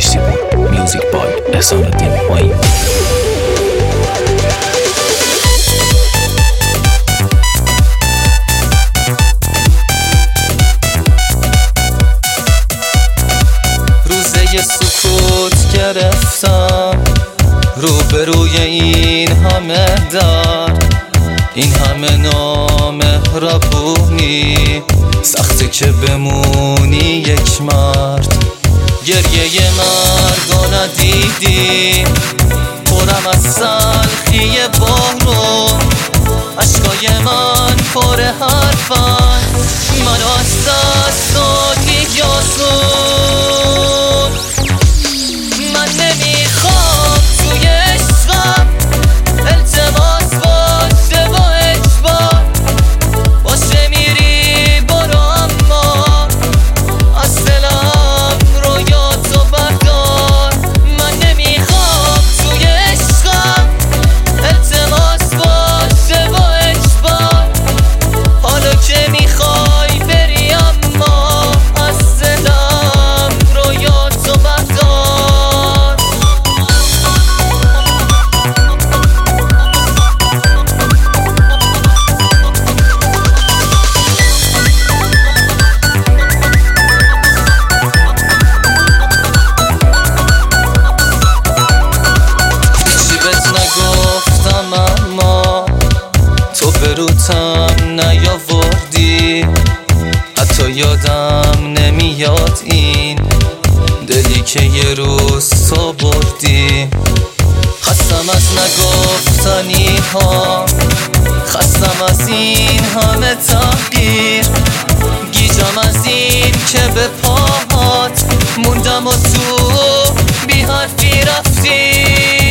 Festival Music by احسان‌الدین معین. روزه سکوت گرفتم روبروی این همه درد، این همه نامهربونی، سخته که بمونی یک مرد. گریه مردو ندیدی، پرم از سلخی بارون، اشکای من پر حرفن، منو از دست دادی یاسون. من نمیخوام توی عشقم التماس باشه با اجبار، باشه میری برو اما از دلم رویاتو بردار. من نمیخوام توی عشقم التماس باشه با اجبار، حالا که میخوای بری اما از دلم رویاتو بردار. نگفتم اما تو بروتم نیاوردی، حتی یادم نمیاد این دلی که یه روز تو بردی. خستم از نگفتنی ها، خستم از این همه تغییر، گیجم از این که به پاهات موندم و تو بی حرفی رفتی.